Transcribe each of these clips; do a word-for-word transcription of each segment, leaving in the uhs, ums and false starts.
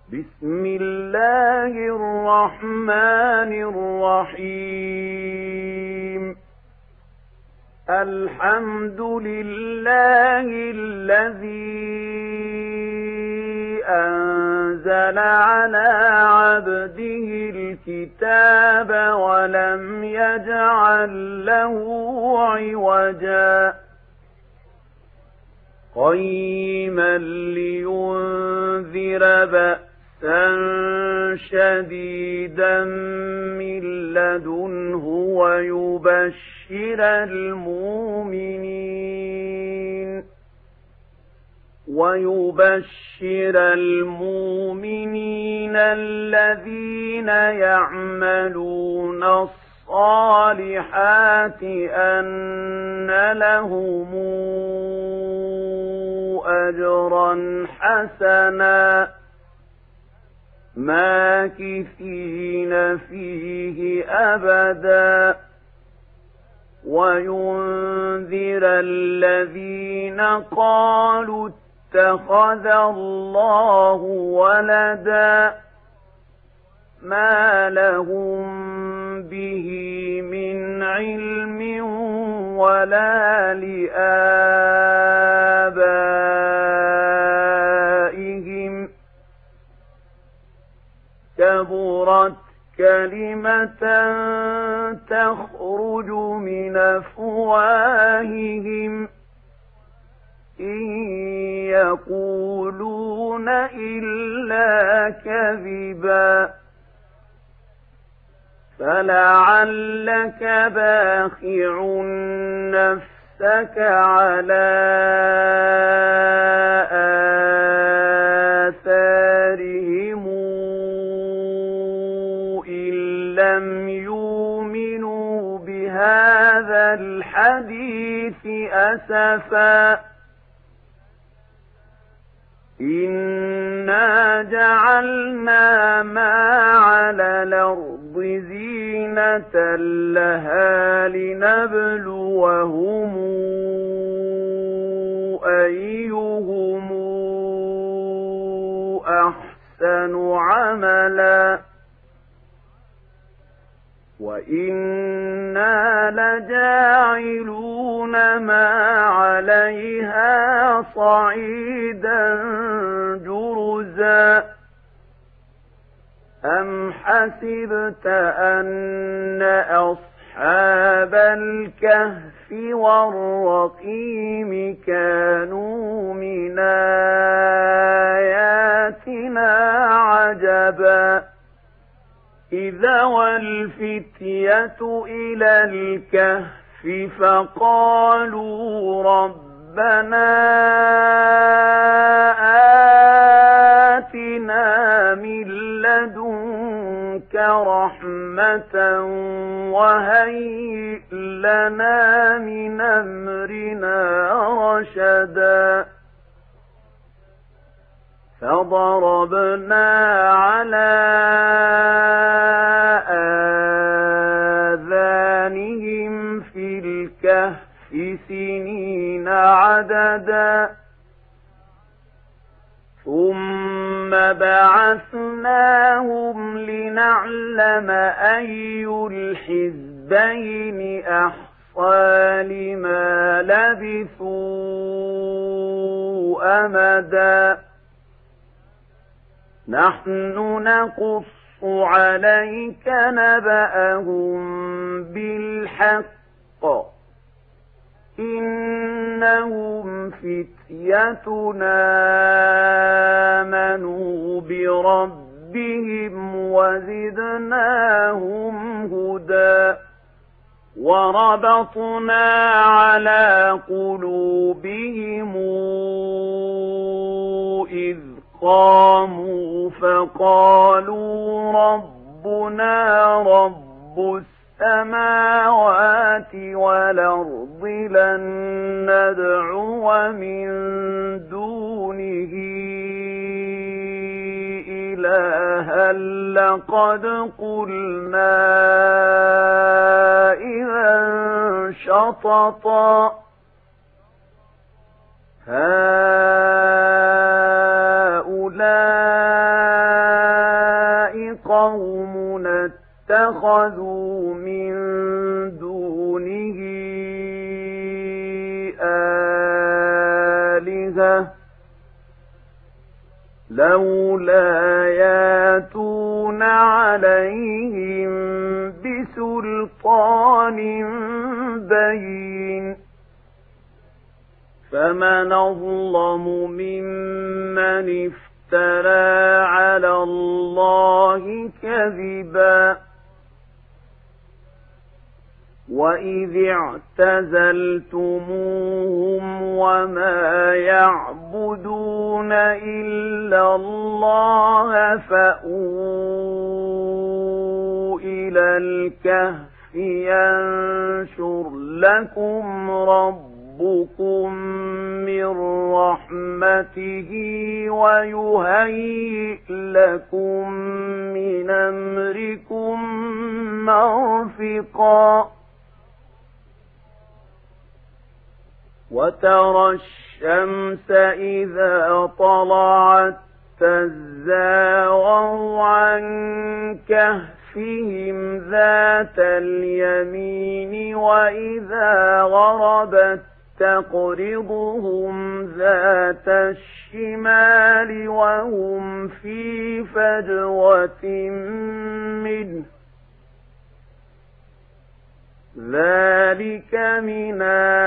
بسم الله الرحمن الرحيم. الحمد لله الذي أنزل على عبده الكتاب ولم يجعل له عوجا قيما لينذر بأسا شديدا من لدنه ويبشر المؤمنين ويبشر المؤمنين الذين يعملون الصالحات أن لهم أجرا حسنا ماكثين فيه أبدا وينذر الذين قالوا اتخذ الله ولدا ما لهم به من علم ولا لآبائهم كبرت كلمة تخرج من أفواههم إن يقولون إلا كذبا فلعلك باخع نفسك على آثارهم إن لم يؤمنوا بهذا الحديث أسفا إنا جعلنا ما على الأرض زينة لها لنبلوهم أيهم أحسن عملا وإنا لجاعلون ما عليها صعيدا جرزا أم حسبت أن أصحاب الكهف والرقيم كانوا من آياتنا عجبا إذا والفتية إلى الكهف فقالوا ربنا آتنا من لدنك رحمة وهيئ لنا من أمرنا رشدا فضربنا على آذانهم في الكهف سنين عددا ثم بعثناهم لنعلم أي الحزبين أحصى لما لبثوا أمدا نحن نقص عليك نبأهم بالحق إنهم فتيتنا آمنوا بربهم وزدناهم هدى وربطنا على قلوبهم إذ قاموا فقالوا ربنا رب السماوات والأرض لن ندعو من دونه إلها لقد قلنا إذا شططا هؤلاء اتخذوا من دونه آلهة لولا ياتون عليهم بسلطان بين فمن أظلم ممن افترى على الله كذبا وإذ اعتزلتموهم وما يعبدون إلا الله فأووا إلى الكهف ينشر لكم ربكم من رحمته ويهيئ لكم من أمركم مرفقا وترى الشمس إذا طلعت تزاور عن كهفهم ذات اليمين وإذا غربت تقرضهم ذات الشمال وهم في فجوة منه ذلك من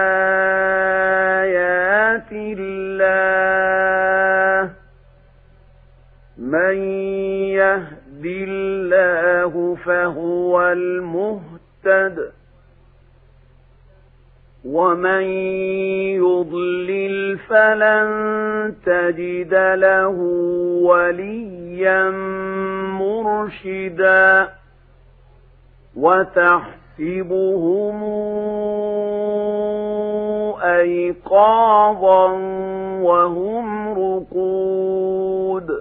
آيات الله من يهد الله فهو المهتد ومن يضلل فلن تجد له وليا مرشدا وتحسبهم أيقاظا وهم رقود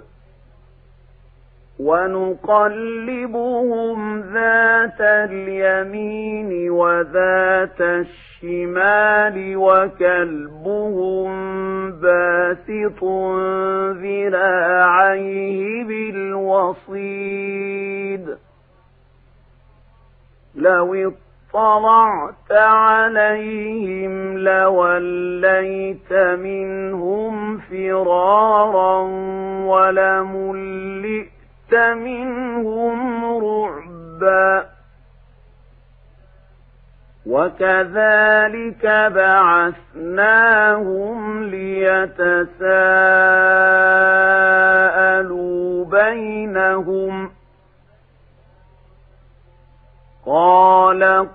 ونقلبهم ذات اليمين وذات الشمال وكلبهم باسط ذراعيه بالوصيد لو اطلعت عليهم لوليت منهم فرارا ولملئت منهم رعبا وكذلك بعثناهم ليتساءلوا بينهم قال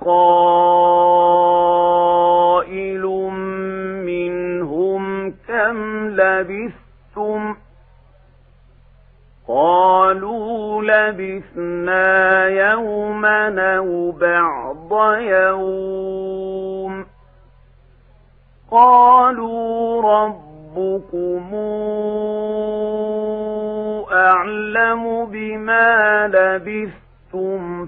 قائل منهم كم لبثتم قالوا لبثنا يوما أو بعض يوم قالوا ربكم أعلم بما لبثتم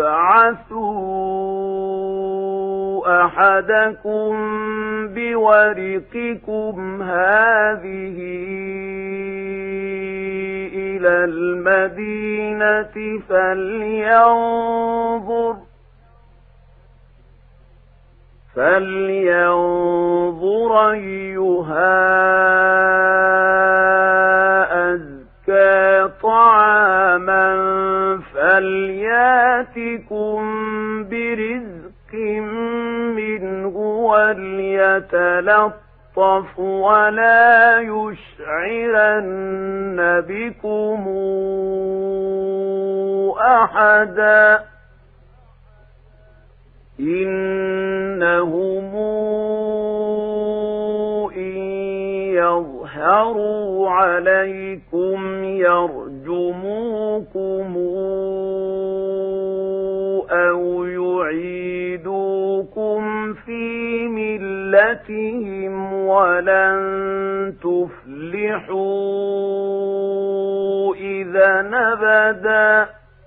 فابعثوا أحدكم بورقكم هذه إلى المدينة فلينظر فلينظر أيها أزكى طعاما فلياتكم برزق منه وليتلطف ولا يشعرن بكم أحدا إنهم إن يظهروا عليكم يرجموكم أو يعيدوكم في ملتهم ولن تفلحوا إذا أبدا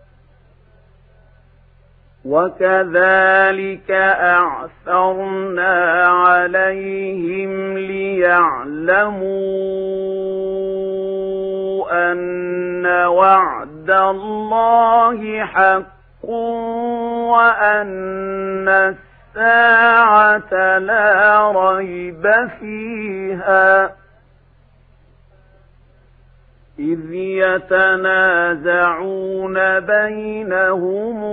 وكذلك أعثرنا عليهم ليعلموا أن وعد الله حق وأن الساعة لا ريب فيها إذ يتنازعون بينهم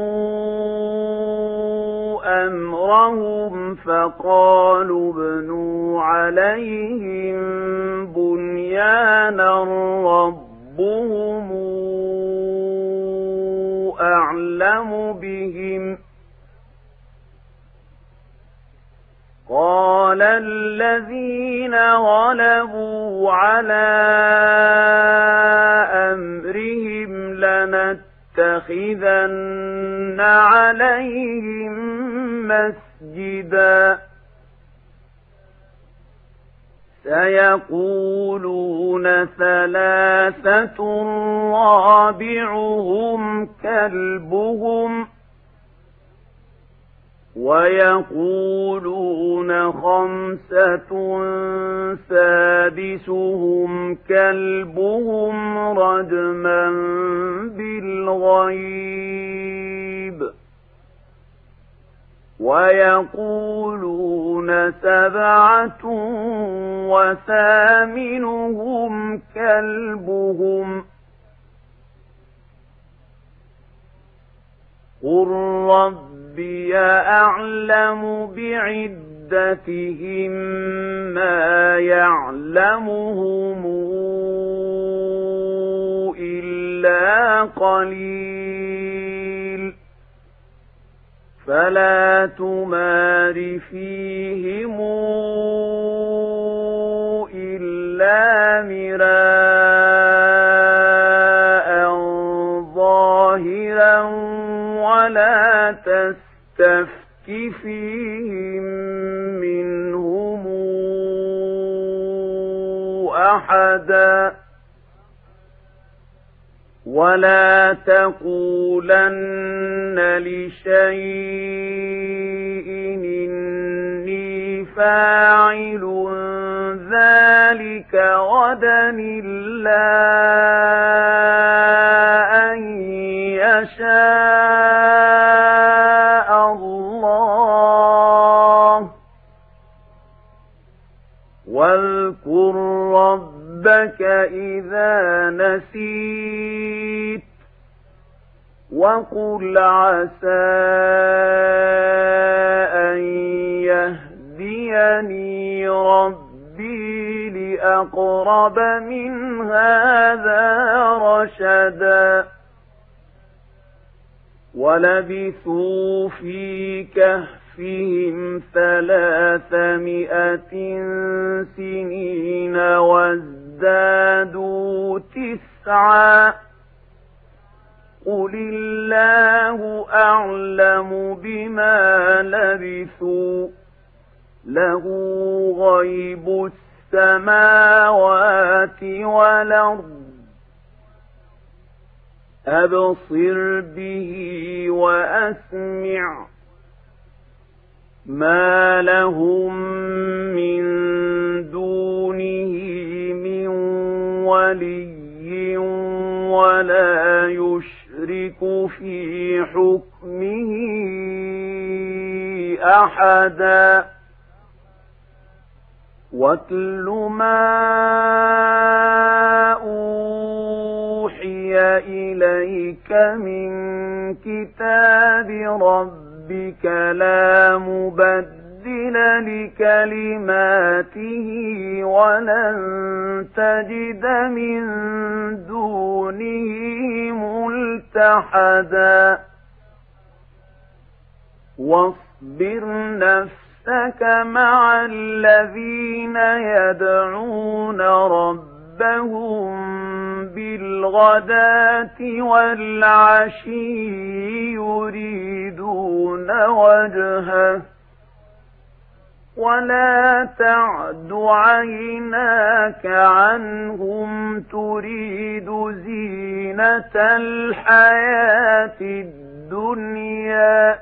أمرهم فقالوا ابنوا عليهم بنيانا ربهم أعلم بهم قال الذين غلبوا على أمرهم لنتخذن عليهم مسجدا سيقولون ثلاثة رابعهم كلبهم ويقولون خمسة سادسهم كلبهم رجما بالغيب ويقولون سبعة وثامنهم كلبهم قل ربي أعلم بعدتهم ما يعلمهم إلا قليل فلا تمار فيهم إلا مراء ظاهرا ولا تستفت فيهم منهم أحدا ولا تقولن لشيء إني فاعل ذلك غدا إلا أن يشاء الله واذكر ربك إذا نسيت وقل عسى أن يهديني ربي لأقرب من هذا رشدا ولبثوا في كهفهم ثلاثمائة سنين وازدادوا تسعا قل الله أعلم بما لبثوا له غيب السماوات والأرض أبصر به وأسمع ما لهم من دونه من ولي ولا يشرك في حكمه أحدا واتل ما أوحي إليك من كتاب ربك لا مبدل لكلماته ولن تجد من دونه ملتحدا واصبر نفسك مع الذين يدعون ربهم بالغداة والعشي يريدون وجهه ولا تعد عيناك عنهم تريد زينة الحياة الدنيا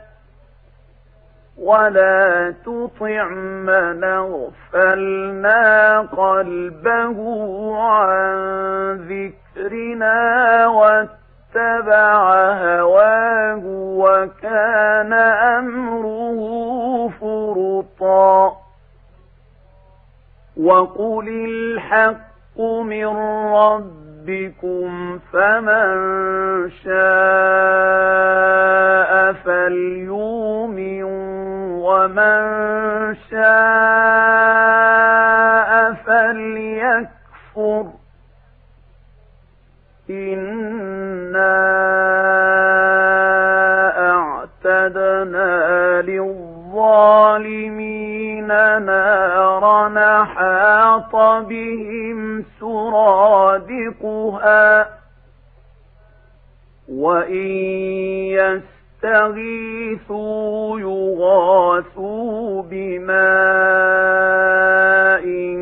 ولا تطع من أغفلنا قلبه عن ذكرنا واتبع هواه وكان أمره فرطا وقل الحق من ربكم فمن شاء فليؤمن ومن شاء فليكفر إنا أعتدنا للظالمين نارا أحاط بهم سرادقها وإن يستغيثوا يغاثوا بماء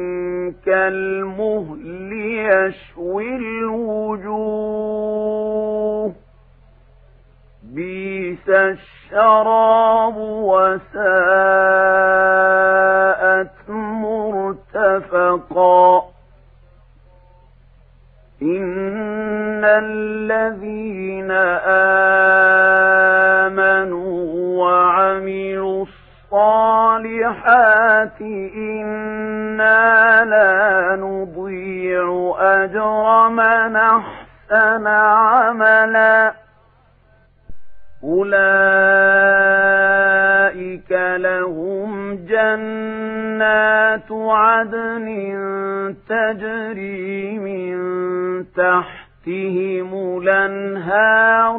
كالمهل يشوي الوجوه بئس الشراب وساءت مرتفقا إن الذين آمنوا وعملوا الصالحات إنا لا نضيع أجر من أحسن عملا أولئك لهم جنات عدن تجري من تحتهم الأنهار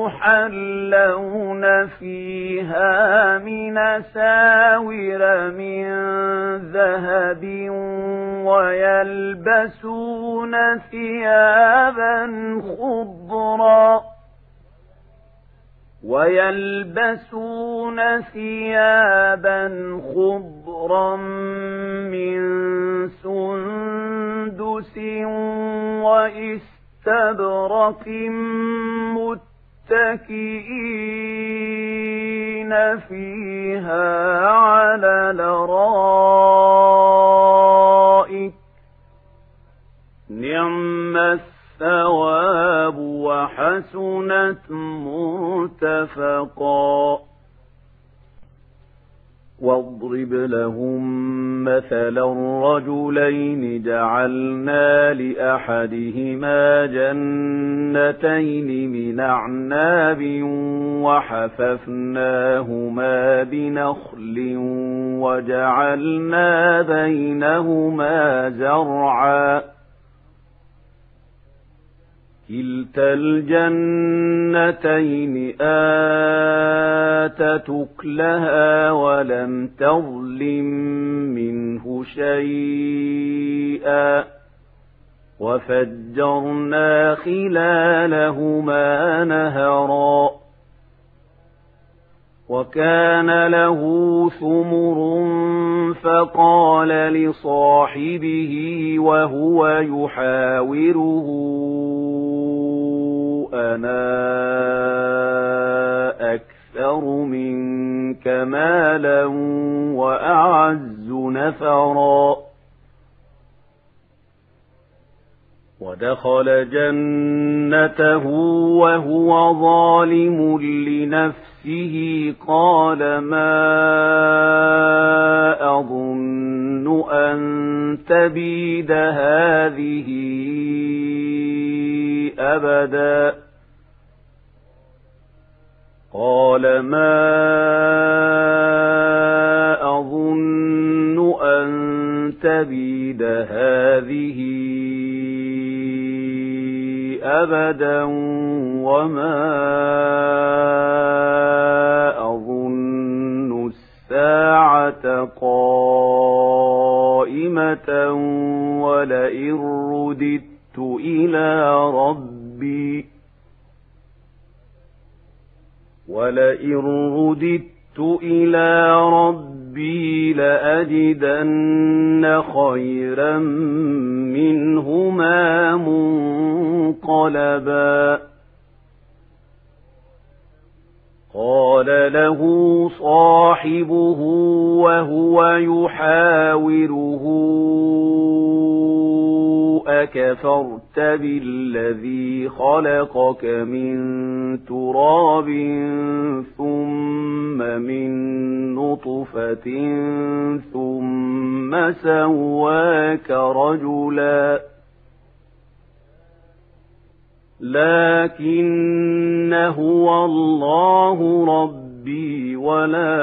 يحلون فيها من ساور من ذهب ويلبسون ثيابا خضرا ويلبسون ثيابا خضرا من سندس وإستبرق متكئين فيها على الأرائك نعم الثواب وحسنت مرتفقا واضرب لهم مثلا رجلين جعلنا لأحدهما جنتين من أعناب وحففناهما بنخل وجعلنا بينهما زرعا كلتا الجنتين آتت أكلها ولم تظلم منه شيئا وفجرنا خلالهما نهرا وكان له ثمر فقال لصاحبه وهو يحاوره أنا أكثر منك مالا وأعز نفرا ودخل جنته وهو ظالم لنفسه قال ما أظن أن تبيد هذه أبدا قال ما أظن أن تبيد هذه أبدا وما أظن الساعة قائمة ولئن رددت إلى ربي ولئن رددت إلى ربي لأجدن خيرا منهما منقلبا قال له صاحبه وهو يحاوره أكفرت بالذي خلقك من تراب ثم من نطفة ثم سواك رجلا لكن هو الله ربي ولا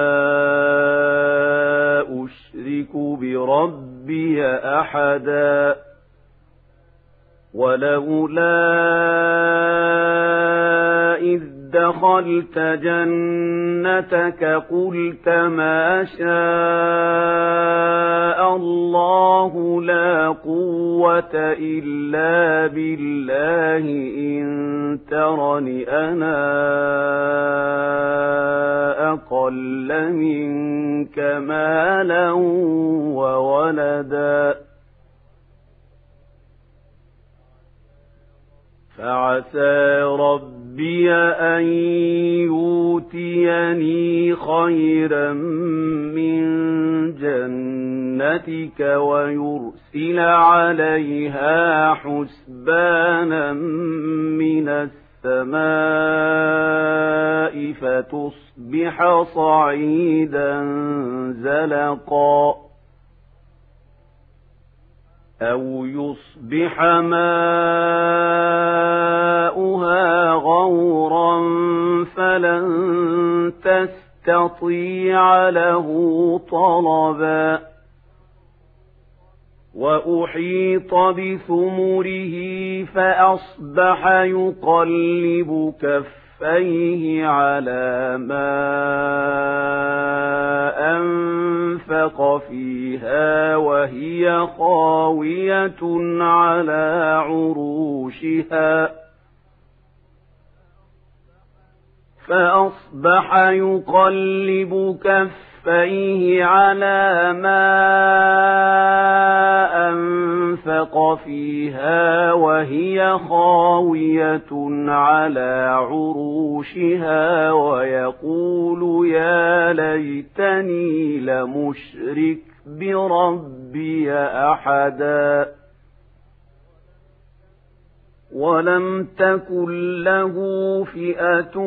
أشرك بربي أحدا ولولا إذ دخلت جنتك قلت ما شاء الله لا قوة إلا بالله إن ترني أنا أقل منك مالا وولدا فعسى ربي أن يؤتيني خيرا من جنتك ويرسل عليها حسبانا من السماء فتصبح صعيدا زلقا أو يصبح ماؤها غورا فلن تستطيع له طلبا وأحيط بثمره فأصبح يقلب كفيه على ما أنفق فيها وهي خاوية على عروشها فأصبح يقلب كفيه على ما أنفق فيها وهي خاوية على عروشها ويقول يا ليتني لمشرك بربي أحدا ولم تكن له فئة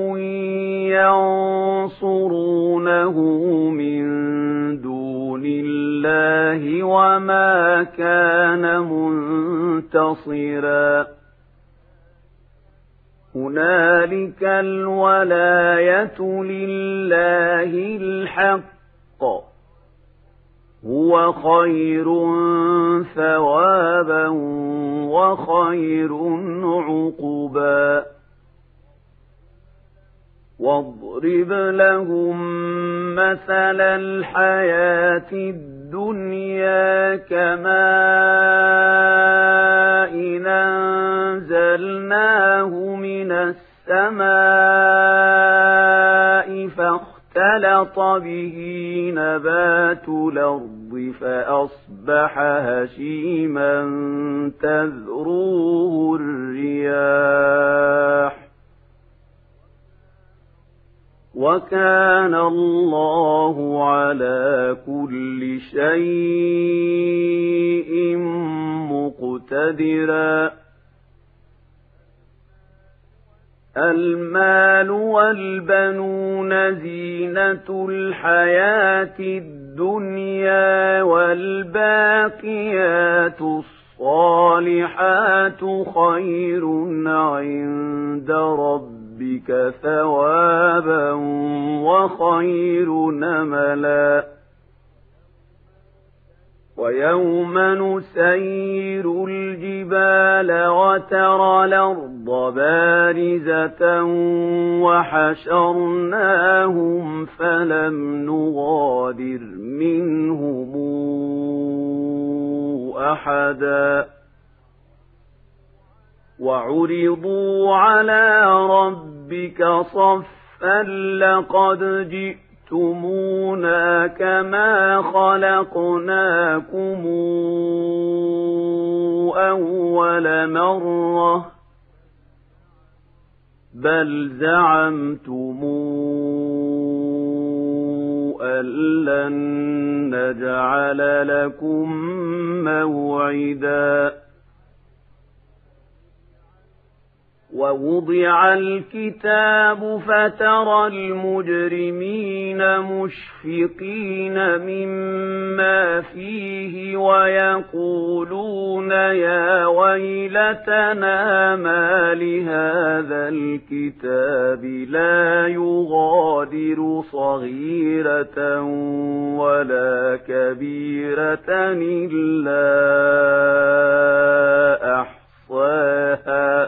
ينصرونه من دون الله وما كان منتصرا هنالك الولاية لله الحق هو خير ثوابا وخير عقبا واضرب لهم مثل الحياة الدنيا كماء أنزلناه من السماء فاختلط به نبات الأرض فأصبح هشيما تذروه الرياح وكان الله على كل شيء مقتدرا المال والبنون زينة الحياة الدنيا والباقيات الصالحات خير عند ربك ثوابا وخير نملا ويوم نسير الجبال وترى الأرض بارزة وحشرناهم فلم نغادر منهم أحدا وعرضوا على ربك صفا لقد جئت جئتمونا كما خلقناكم أول مرة بل زعمتم أن لن نجعل لكم موعدا ووضع الكتاب فترى المجرمين مشفقين مما فيه ويقولون يا ويلتنا ما لهذا الكتاب لا يغادر صغيرة ولا كبيرة إلا أحصاها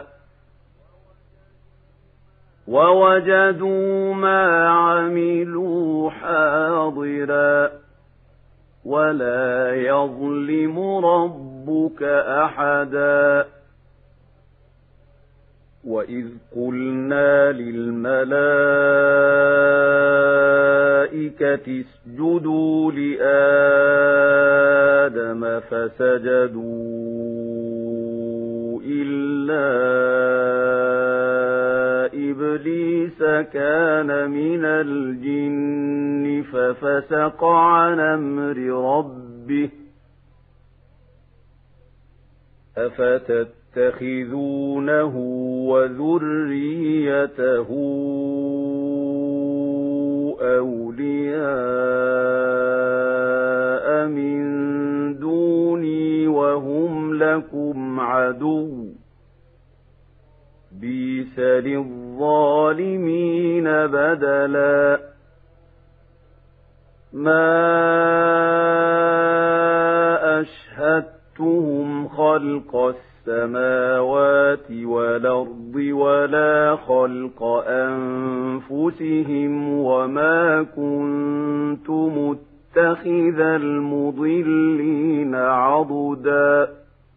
ووجدوا ما عملوا حاضرا ولا يظلم ربك أحدا وإذ قلنا للملائكة اسجدوا لآدم فسجدوا إلا إبليس كان من الجن ففسق عن أمر ربه أفتتخذونه وذريته أولياء من دوني وهم لكم عدو بئس للظالمين بدلا ما أشهدتهم خلق السماوات والأرض ولا خلق أنفسهم وما كنت متخذ المضلين عضدا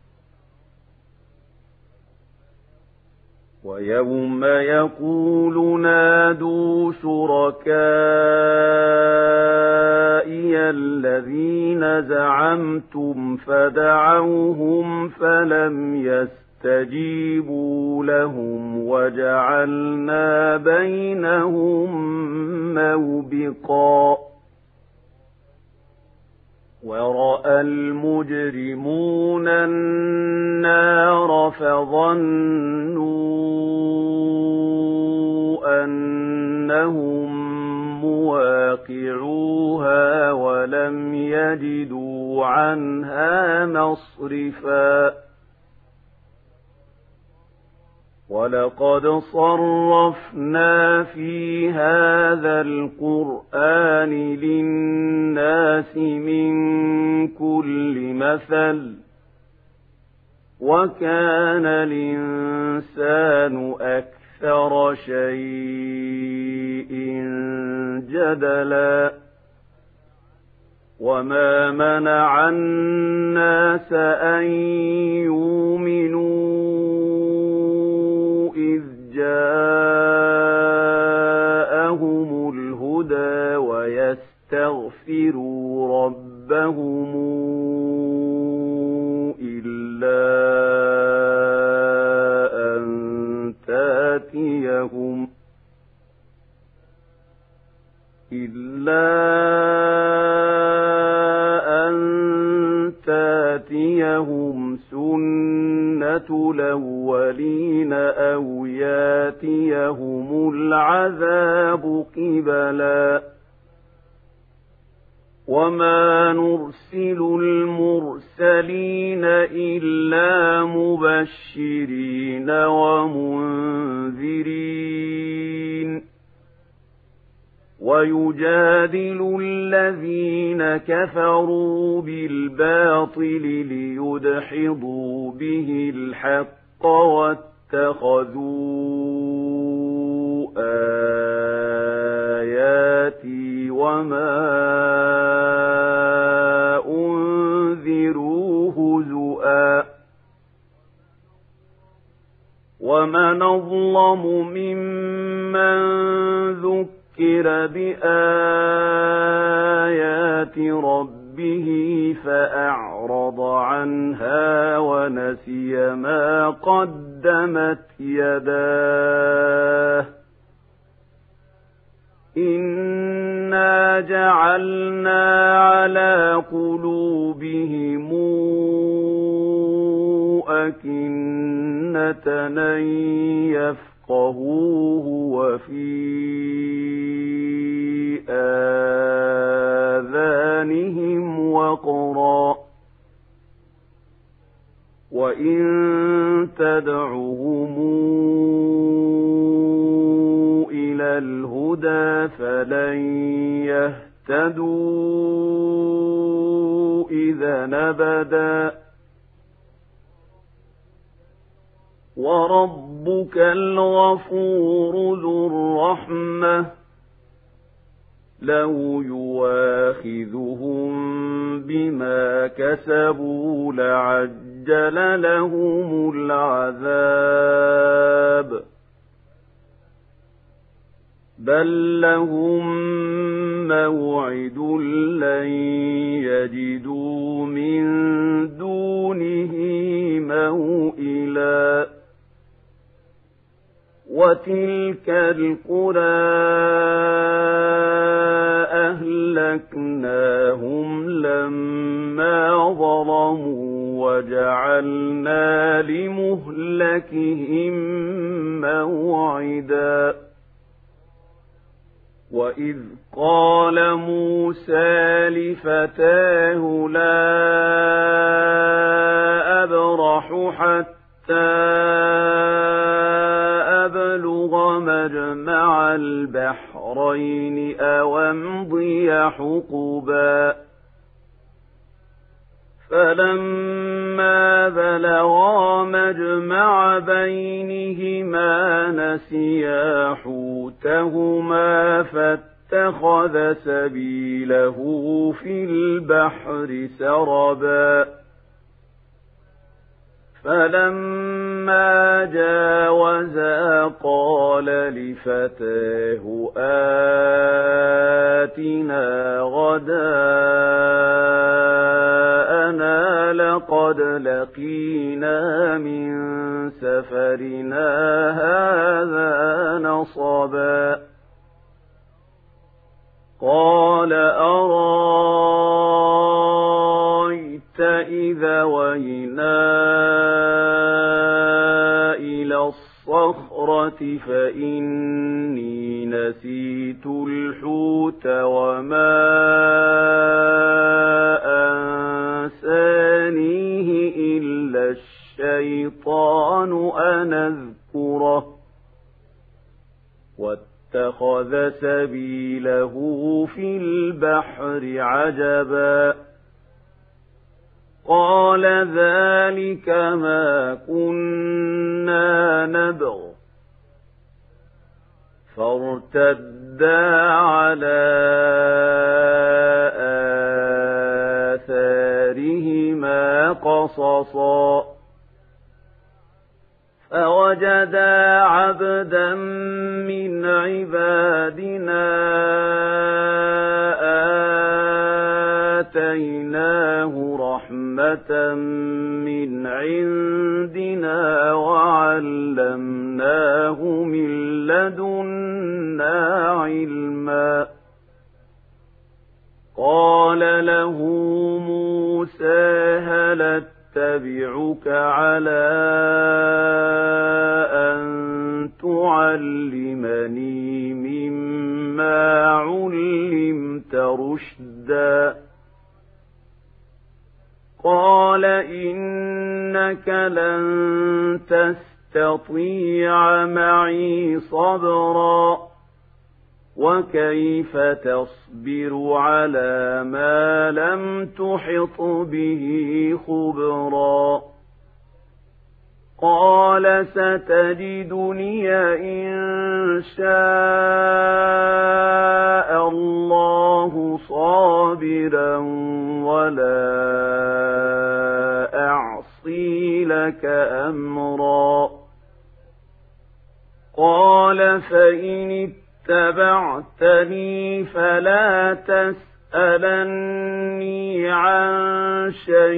ويوم يقول نادوا شركائي الذين زعمتم فدعوهم فلم يستجيبوا لهم وجعلنا بينهم موبقا ورأى المجرمون النار فظنوا أنهم مواقعوها ولم يجدوا عنها مصرفا ولقد صرفنا في هذا القرآن للناس من كل مثل وكان الإنسان أكثر شيء جدلا وما منع الناس أن يؤمنوا إذ جاءهم الهدى ويستغفروا ربهم إلا أن تأتيهم إلا أن تأتيهم سنة الأولين أو يأتيهم العذاب قبلا وما نرسل المرسلين إلا مبشرين ومنذرين ويجادل الذين كفروا بالباطل ليدحضوا به الحق واتخذوا آياتي وما أنذروا هزؤا ومن أظلم ممن ذكر ذكر بآيات ربه فأعرض عنها ونسي ما قدمت يداه إنا جعلنا على قلوبهم أكنة أن يفقهوه وفي آذانهم وقرا وإن تدعهم إلى الهدى فلن يهتدوا إذا أبدا وربك الغفور ذو الرحمة لو يواخذهم بما كسبوا لعجل لهم العذاب بل لهم موعد لن يجدوا من دونه موئلا وتلك القرى أهلكناهم لما ظلموا وجعلنا لمهلكهم موعدا وإذ قال موسى لفتاه لا أبرح حتى أبلغ مجمع البحرين أو أمضي حقبا فلما بلغا مجمع بينهما نسيا حوتهما فاتخذ سبيله في البحر سربا فلما جاوزا قال لفتاه آتنا غداءنا لقد لقينا من سفرنا هذا نصبا قال أرأيت إذا وينا إلى الصخرة فإني نسيت الحوت وما أنسانيه إلا الشيطان أن أذكره واتخذ سبيله في البحر عجبا قال ذلك ما كنا نبغ فارتدا على آثارهما قصصا فوجدا عبدا من عبادنا آتيناه رحمة من عندنا وعلمناه من لدنا علما قال له موسى هل أتبعك على أن تعلمني مما علمت رشدا قال إنك لن تستطيع معي صبرا وكيف تصبر على ما لم تحط به خبرا قال ستجدني إن شاء الله صابرا ولا أعصي لك أمرا قال فإن اتبعتني فلا تسألني عن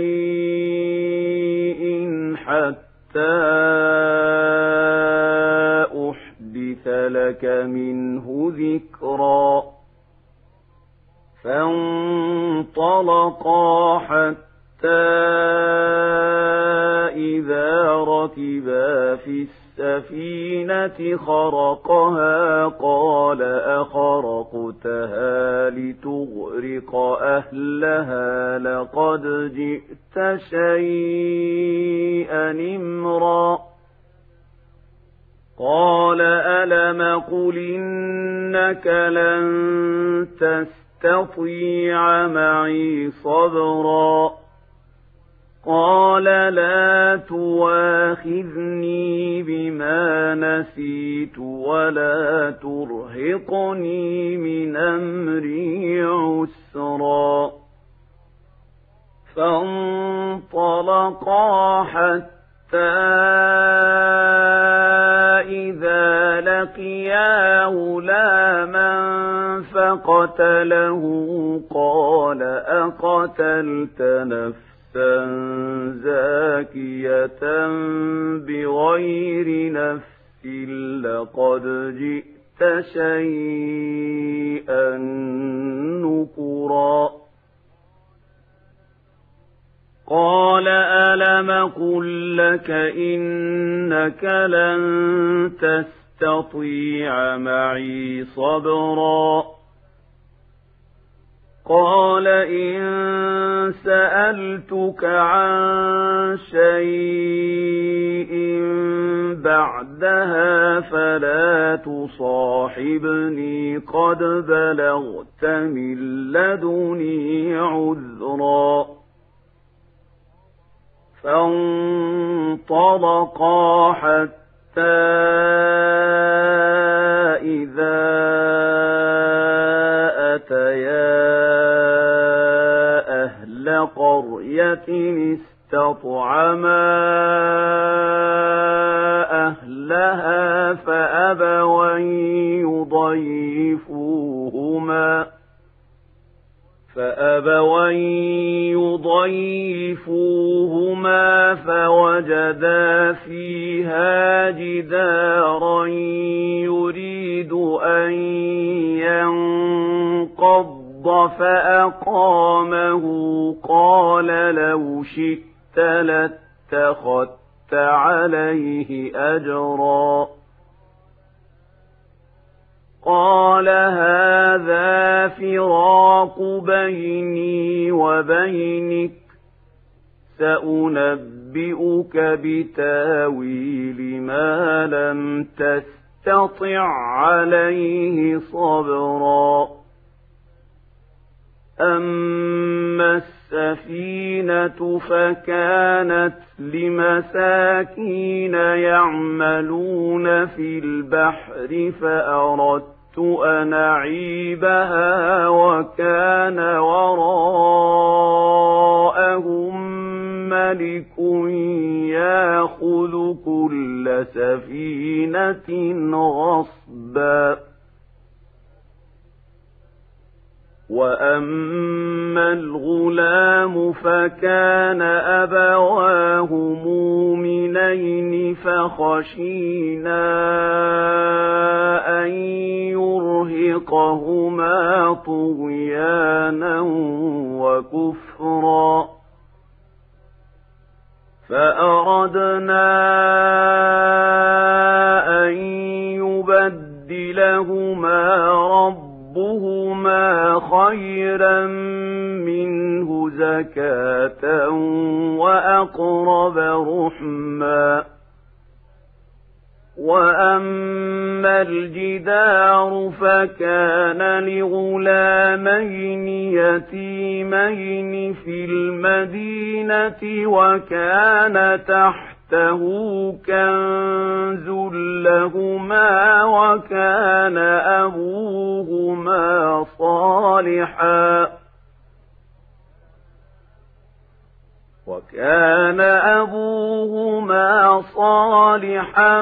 شيء حتى أحدث لك منه ذكرا فانطلقا حتى إذا ركبا في السفينة خرقها قال أخرقتها لتغرق أهلها لقد جئت شيئا إمرا قال ألم قل إنك لن تستطيع معي صبرا قال لا تواخذني بما نسيت ولا ترهقني من أمري عسرا فانطلقا حتى إذا لقيا غلاما فقتله قال أقتلت نفسا زاكية بغير نفس لقد جئت شيئا نكرا قال ألم قل لك إنك لن تستطيع معي صبرا قال إن سألتك عن شيء بعدها فلا تصاحبني قد بلغت من لدني عذرا فانطلقا حتى إذا أتيا أهل قرية استطعما أهلها فأبوا أن يضيفوهما فأبوا أن يضيفوهما فوجدا فيها جدارا يريد أن ينقض فأقامه قال لو شئت لاتخذت عليه أجرا قال هذا فراق بيني وبينك سأنبئك بتاويل ما لم تستطع عليه صبرا أما السفينة فكانت لمساكين يعملون في البحر فأردت أن أعيبها وكان وراءهم ملك يأخذ كل سفينة غصبا وأما الغلام فكان أبواه مؤمنين فخشينا أن يرهقهما طغيانا وكفرا فأردنا أن يبدلهما ربهما ربهما خيرا منه زكاة وأقرب رحما وأما الجدار فكان لغلامين يتيمين في المدينة وكان تحت كنز لهما وكان أبوهما صالحا وكان أبوهما صالحا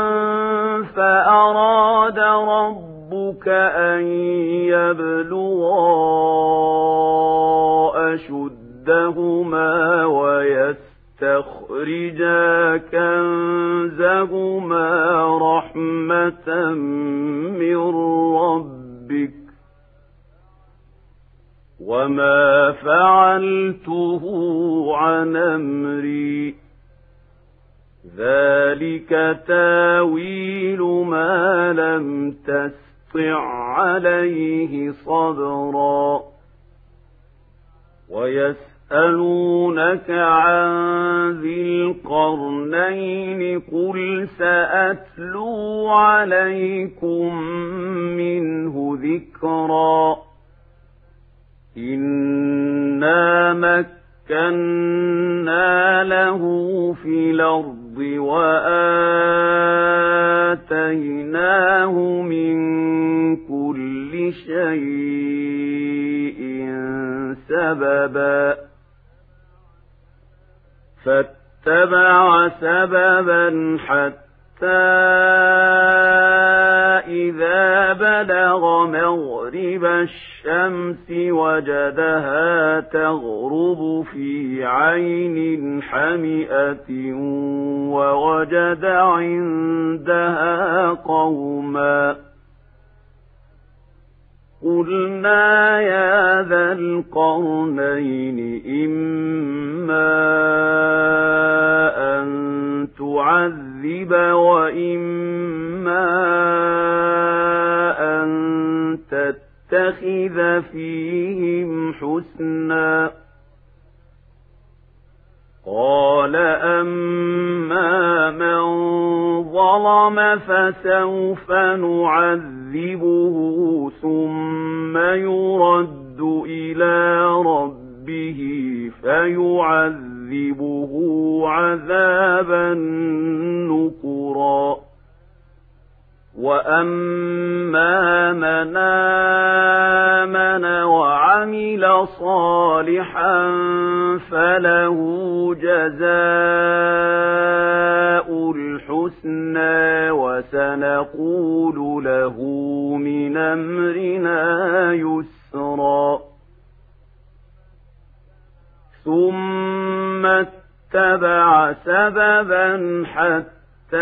فأراد ربك أن يبلغا أشدهما ويسرا تخرجا كنزهما رحمة من ربك وما فعلته عن أمري ذلك تاويل ما لم تسطع عليه صبرا ويسألونك عن ذي القرنين قل سأتلو عليكم منه ذكرا إنا مكنا له في الأرض وآتيناه من كل شيء سببا فاتبع سببا حتى إذا بلغ مغرب الشمس وجدها تغرب في عين حمئة ووجد عندها قوما قلنا يا ذا القرنين إما أن تعذب وإما أن تتخذ فيهم حسنا قال أما من ظلم فسوف نعذبه ثم يرد إلى ربه فيعذبه عذابا نكرا وأما من آمن وعمل صالحا فله جزاء الحسنى وسنقول له من أمرنا يسرا ثم اتبع سببا حتى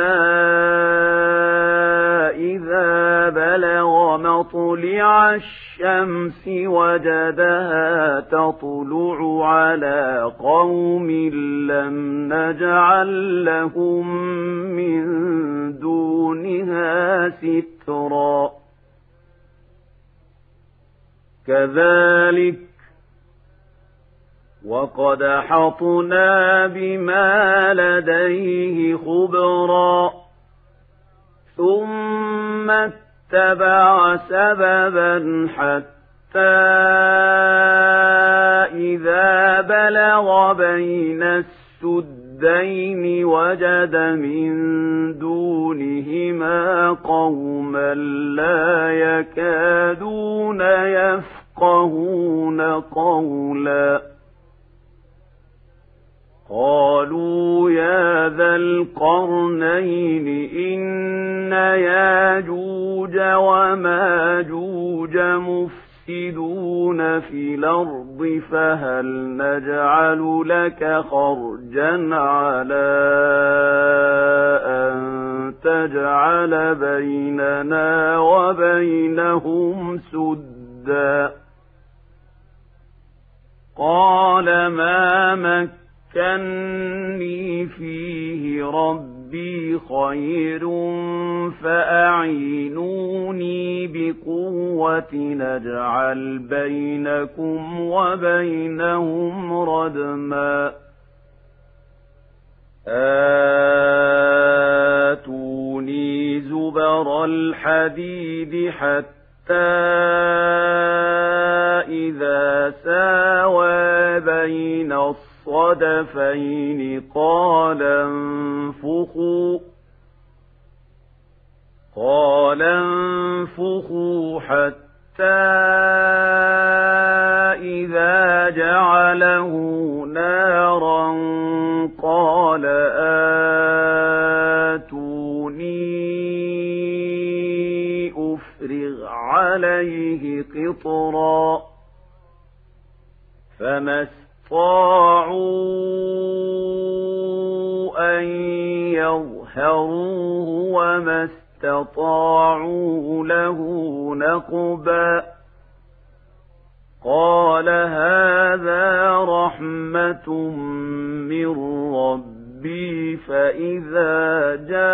إذا بلغ مطلع الشمس وجدها تطلع على قوم لم نجعل لهم من دونها سترا كذلك وقد أحطنا بما لديه خبرا ثم اتبع سببا حتى إذا بلغ بين السدين وجد من دونهما قوما لا يكادون يفقهون قولا قالوا يا ذا القرنين إن ياجوج وماجوج مفسدون في الأرض فهل نجعل لك خرجا على أن تجعل بيننا وبينهم سدا قال ما مكن مكني فيه ربي خير فأعينوني بقوة نجعل بينكم وبينهم ردما آتوني زبر الحديد حتى إذا ساوى بين الصدفين قال انفخوا قال انفخوا حتى إذا جعله نارا قال آتوني أفرغ عليه قطرا فما استطاعوا أن يظهروه وما استطاعوا له نقبا قال هذا رحمة من ربي ربي فإذا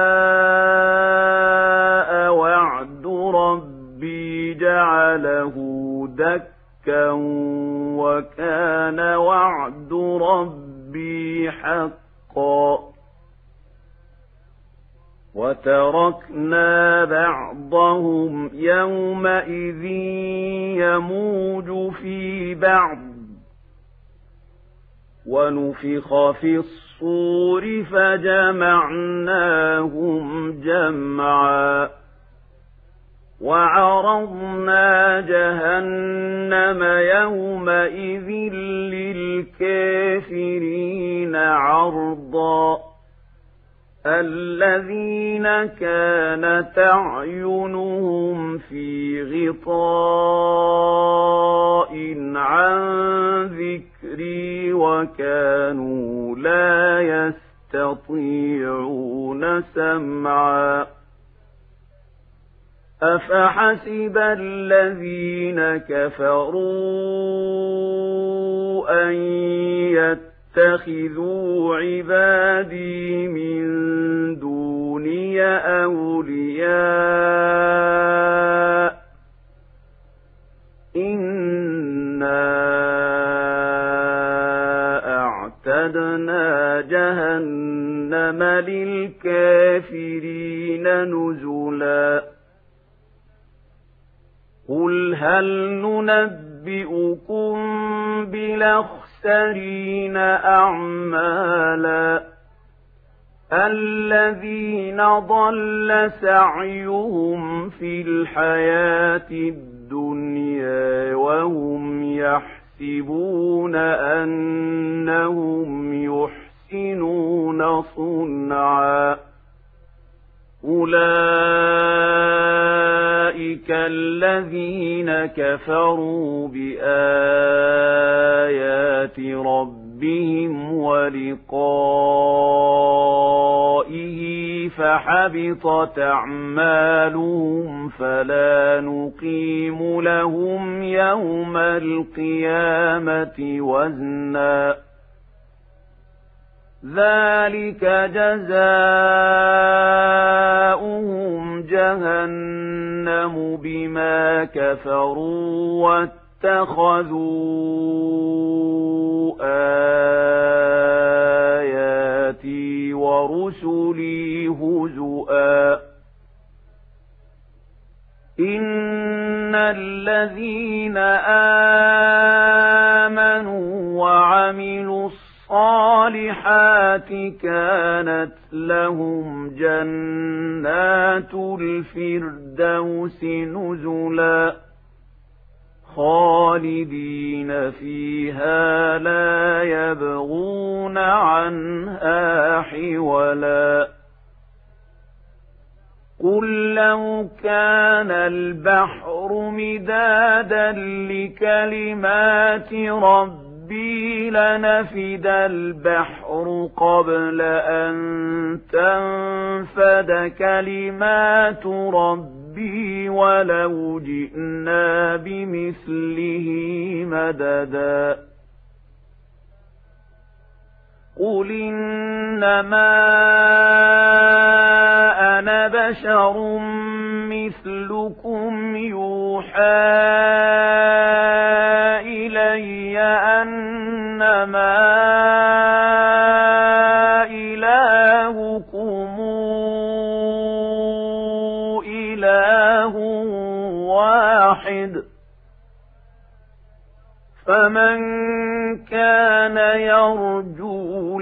جاء وعد ربي جعله دكا وكان وعد ربي حقا وتركنا بعضهم يومئذ يموج في بعض ونفخ في الصور فجمعناهم جمعا وعرضنا جهنم يومئذ للكافرين عرضا الذين كانت أعينهم في غطاء عن ذكري وكانوا لا يستطيعون سمعا أفحسب الذين كفروا أن يتخذوا عبادي من دوني أولياء إنا أعتدنا جهنم للكافرين نزلا قل هل ننبئكم بالأخسرين أعمالا الذين ضل سعيهم في الحياة الدنيا وهم يحسبون أنهم يحسنون صنعا أولئك الذين كفروا بآيات ربهم ولقائه فحبطت أعمالهم فلا نقيم لهم يوم القيامة وزنا ذلك جزاؤهم جهنم بما كفروا واتخذوا آياتي ورسلي هزؤا إن الذين آمنوا وعملوا الصالحات كانت لهم جنات الفردوس نزلا خالدين فيها لا يبغون عنها حولا قل لو كان البحر مدادا لكلمات ربي ربي لنفد البحر قبل أن تنفد كلمات ربي ولو جئنا بمثله مددا قل إنما أنا بشر مثلكم يوحى إلي أنما إلهكم إله واحد فمن كان يرجو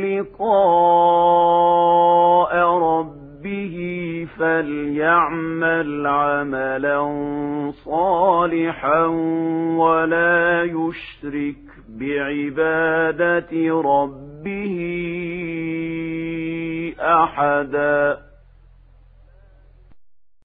لقاء ربه فليعمل عملا صالحا ولا يشرك بعبادة ربه أحدا.